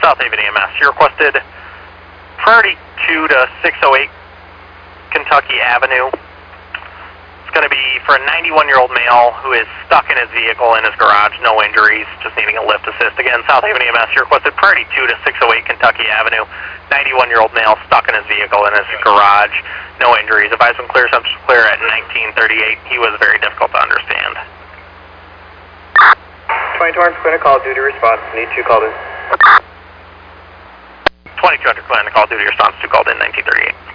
South Haven EMS. You requested priority 2 to 608 Kentucky Avenue. It's going to be for a 91-year-old male who is stuck in his vehicle in his garage, no injuries, just needing a lift assist. Again, South Haven EMS, you requested priority 2 to 608 Kentucky Avenue. 91-year-old male stuck in his vehicle in his garage, no injuries. Advisement clear, subject clear at 1938. He was very difficult to understand. 2200 clinic call duty response, need 2 called in. 2200 clinic call duty response, 2 called in, 1938.